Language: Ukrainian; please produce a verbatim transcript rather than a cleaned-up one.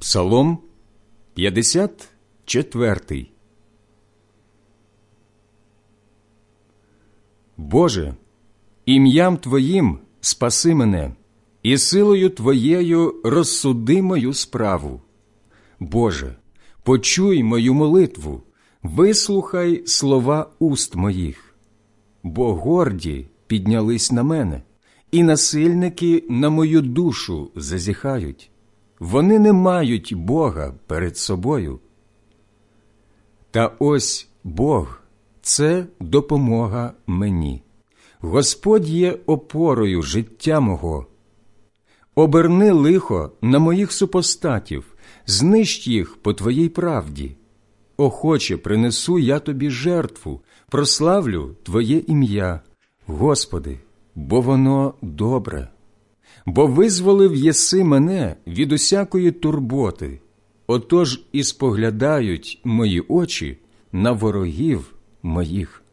Псалом п'ятдесят четвертий. Боже, ім'ям Твоїм спаси мене, і силою Твоєю розсуди мою справу. Боже, почуй мою молитву, вислухай слова уст моїх. Бо горді піднялись на мене, і насильники на мою душу зазіхають. Вони не мають Бога перед собою. Та ось Бог – це допомога мені. Господь є опорою життя мого. Оберни лихо на моїх супостатів, знищ їх по Твоїй правді. Охоче принесу я Тобі жертву, прославлю Твоє ім'я, Господи, бо воно добре. Бо визволив єси мене від усякої турботи, отож і споглядають мої очі на ворогів моїх.